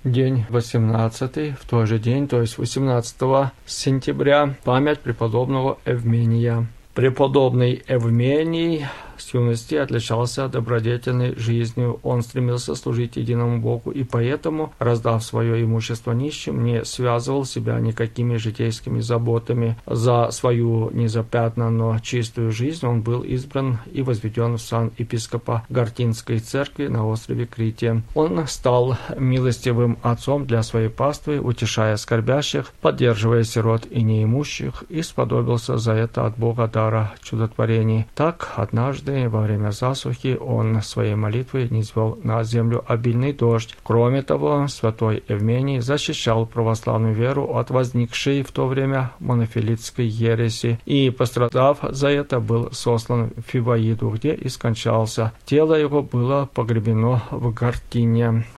День 18, в тот же день, то есть 18 сентября, память преподобного Эвмения. Преподобный Эвмений с юности отличался добродетельной жизнью. Он стремился служить единому Богу, и поэтому, раздав свое имущество нищим, не связывал себя никакими житейскими заботами. За свою незапятнанную, но чистую жизнь он был избран и возведен в сан епископа Гартинской церкви на острове Крите. Он стал милостивым отцом для своей паствы, утешая скорбящих, поддерживая сирот и неимущих, и сподобился за это от Бога дара чудотворений. Так, однажды во время засухи он своей молитвой низвел на землю обильный дождь. Кроме того, святой Эвмений защищал православную веру от возникшей в то время монофилитской ереси и, пострадав за это, был сослан в Фиваиду, где и скончался. Тело его было погребено в Гартине.